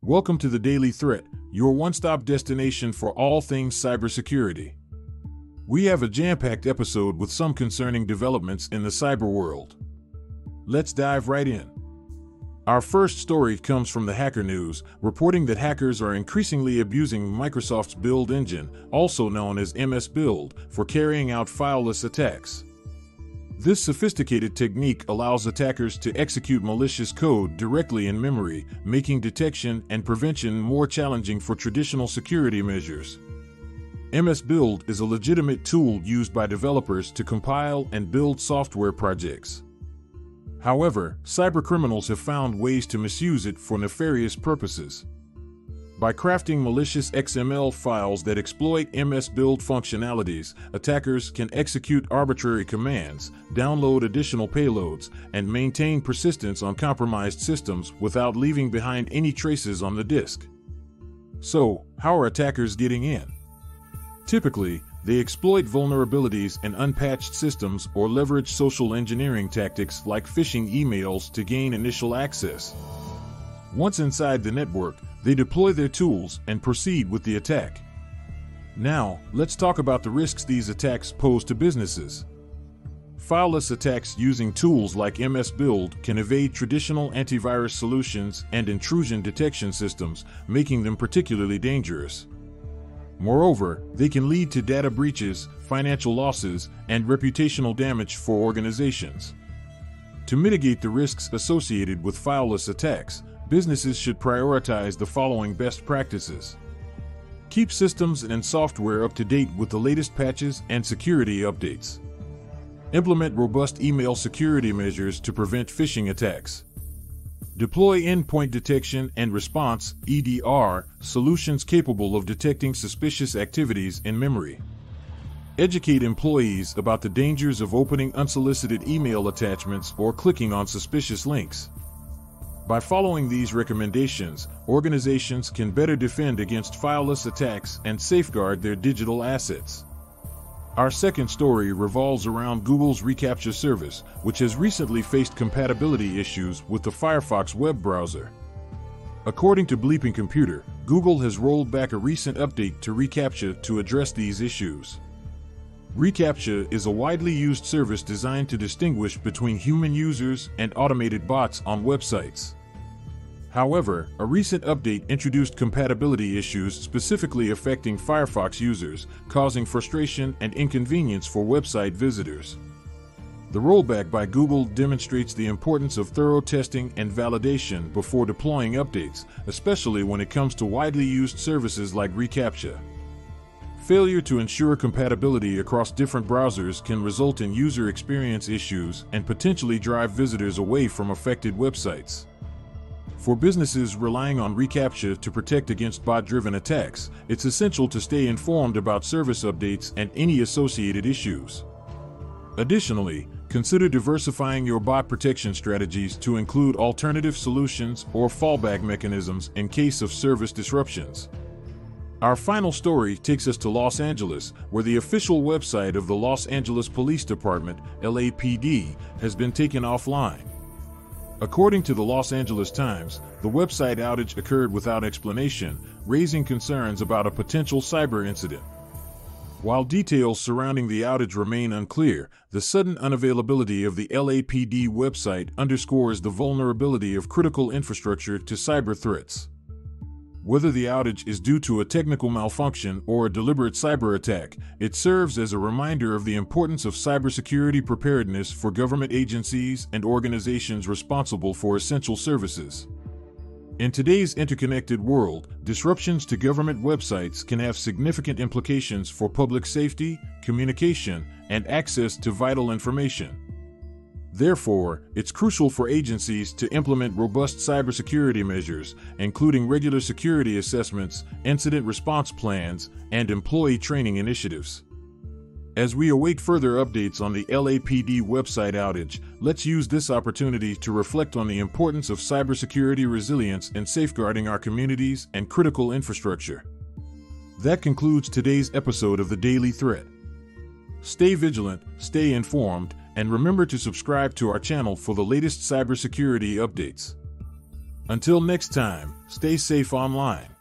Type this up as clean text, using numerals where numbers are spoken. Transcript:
Welcome to the Daily Threat, your one-stop destination for all things cybersecurity. We have a jam-packed episode with some concerning developments in the cyber world. Let's dive right in. Our first story comes from the Hacker News, reporting that hackers are increasingly abusing Microsoft's Build engine, also known as MS Build, for carrying out fileless attacks. This sophisticated technique allows attackers to execute malicious code directly in memory, making detection and prevention more challenging for traditional security measures. MS Build is a legitimate tool used by developers to compile and build software projects. However, cybercriminals have found ways to misuse it for nefarious purposes. By crafting malicious XML files that exploit MS Build functionalities, attackers can execute arbitrary commands, download additional payloads, and maintain persistence on compromised systems without leaving behind any traces on the disk. So, how are attackers getting in? Typically, they exploit vulnerabilities in unpatched systems or leverage social engineering tactics like phishing emails to gain initial access. Once inside the network, they deploy their tools and proceed with the attack. Now, let's talk about the risks these attacks pose to businesses. Fileless attacks using tools like MS Build can evade traditional antivirus solutions and intrusion detection systems, making them particularly dangerous. Moreover, they can lead to data breaches, financial losses, and reputational damage for organizations. To mitigate the risks associated with fileless attacks, businesses should prioritize the following best practices. Keep systems and software up to date with the latest patches and security updates. Implement robust email security measures to prevent phishing attacks. Deploy endpoint detection and response (EDR) solutions capable of detecting suspicious activities in memory. Educate employees about the dangers of opening unsolicited email attachments or clicking on suspicious links. By following these recommendations, organizations can better defend against fileless attacks and safeguard their digital assets. Our second story revolves around Google's reCAPTCHA service, which has recently faced compatibility issues with the Firefox web browser. According to Bleeping Computer, Google has rolled back a recent update to reCAPTCHA to address these issues. reCAPTCHA is a widely used service designed to distinguish between human users and automated bots on websites. However, a recent update introduced compatibility issues specifically affecting Firefox users, causing frustration and inconvenience for website visitors. The rollback by Google demonstrates the importance of thorough testing and validation before deploying updates, especially when it comes to widely used services like reCAPTCHA. Failure to ensure compatibility across different browsers can result in user experience issues and potentially drive visitors away from affected websites. For businesses relying on reCAPTCHA to protect against bot-driven attacks, it's essential to stay informed about service updates and any associated issues. Additionally, consider diversifying your bot protection strategies to include alternative solutions or fallback mechanisms in case of service disruptions. Our final story takes us to Los Angeles, where the official website of the Los Angeles Police Department, LAPD, has been taken offline. According to the Los Angeles Times, the website outage occurred without explanation, raising concerns about a potential cyber incident. While details surrounding the outage remain unclear, the sudden unavailability of the LAPD website underscores the vulnerability of critical infrastructure to cyber threats. Whether the outage is due to a technical malfunction or a deliberate cyber attack, it serves as a reminder of the importance of cybersecurity preparedness for government agencies and organizations responsible for essential services. In today's interconnected world, disruptions to government websites can have significant implications for public safety, communication, and access to vital information. Therefore, it's crucial for agencies to implement robust cybersecurity measures, including regular security assessments, incident response plans, and employee training initiatives. As we await further updates on the LAPD website outage, let's use this opportunity to reflect on the importance of cybersecurity resilience in safeguarding our communities and critical infrastructure. That concludes today's episode of the Daily Threat. Stay vigilant, stay informed, and remember to subscribe to our channel for the latest cybersecurity updates. Until next time, stay safe online.